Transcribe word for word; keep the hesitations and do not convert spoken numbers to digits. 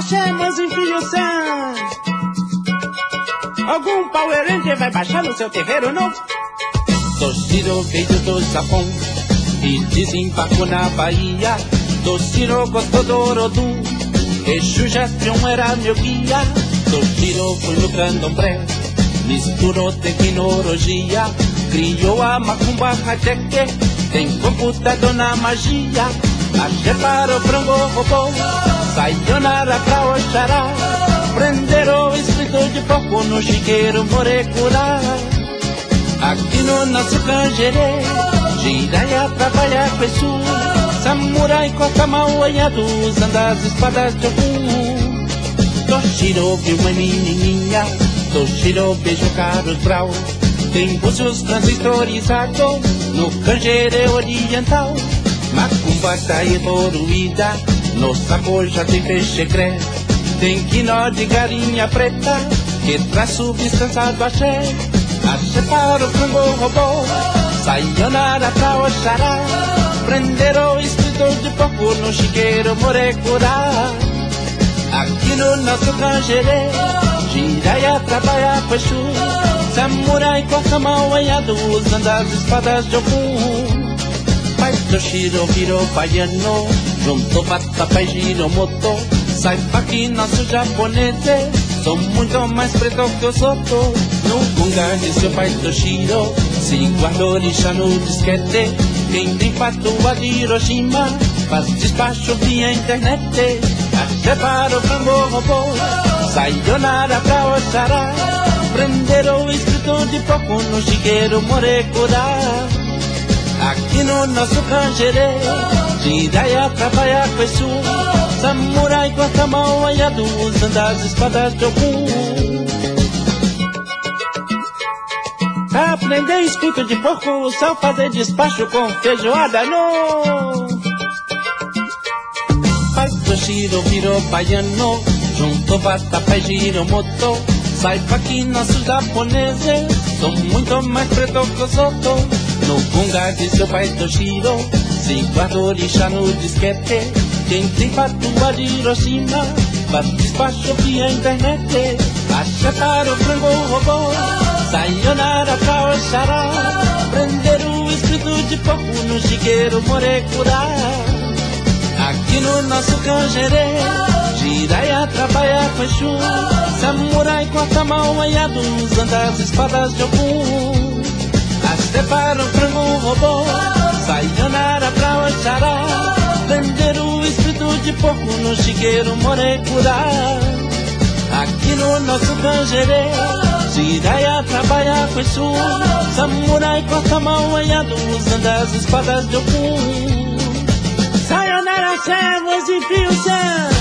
chamas em Fio-san. Algum Power Ranger vai baixar no seu terreiro novo? Toshiro veio do Japão e desembarcou na Bahia. Toshiro gostou do Orodu, Exu Jaspion era meu guia. Toshiro foi no candomblé, misturou tecnologia, criou a macumba high-tech, tem computador na magia. Axé para o frango robô, sayonara pra Oxará, prenderam o espírito de porco no chiqueiro morecurá. Aqui no nosso canjerê, Jiraiya trabalha com Exu, samurai corta mal olhado, usando as espadas de Ogum. Toshiro viu uma menininha, Toshiro beijou Carlos Brau, tem búzios transitorizados no canjerê oriental. Macumba tá evoluída, no saco já tem peixe cré, tem quinó de galinha preta, que traz substância do axé. Axé para o frango robô, sayonara pra Oxará, prenderam o espírito de porco no chiqueiro morecurá. Aqui no nosso canjerê, Jiraiya trabalha com Exu, samurai corta mal olhado, usando as espadas de Ogum. Pai Toshiro virou baiano, juntou batata e giromoto. Saiba que nossos japoneses são muito mais pretos que os outros. No gunga de seu pai Toshiro se guardou orixá no disquete. Quem tem patua de Hiroshima faz despacho via internet. Axé para o frango robô, sayonara pra Oxará, prenderam o espírito de porco no chiqueiro morecurá. Aqui no nosso canjerê, Jiraiya trabalha com Exu, samurai corta mal olhado, usando as espadas de Ogum. Pra aprender espírito de porco, só fazer despacho com feijoada no. Pai Toshiro virou baiano, juntou batata e giromoto. Saiba que nossos japoneses são muito mais pretos que os outros. No gunga de seu pai Toshiro se guardou orixá no disquete. Quem tem patua de Hiroshima faz despacho via internet. Axé para o frango robô, sayonara pra Oxará, prenderam o espírito de porco no chiqueiro morecurá. Aqui no nosso canjerê, Jiraiya trabalha com Exu, samurai corta mal olhado, usando as espadas de Ogum. Axé para o frango robô, sayonara pra Oxará, prenderam o espírito de porco no chiqueiro morecurá. Aqui no nosso canjerê, Jiraiya trabalha com Exu, samurai corta mal olhado, usando as espadas de Ogum. Sayonara, chamas em Fio-san.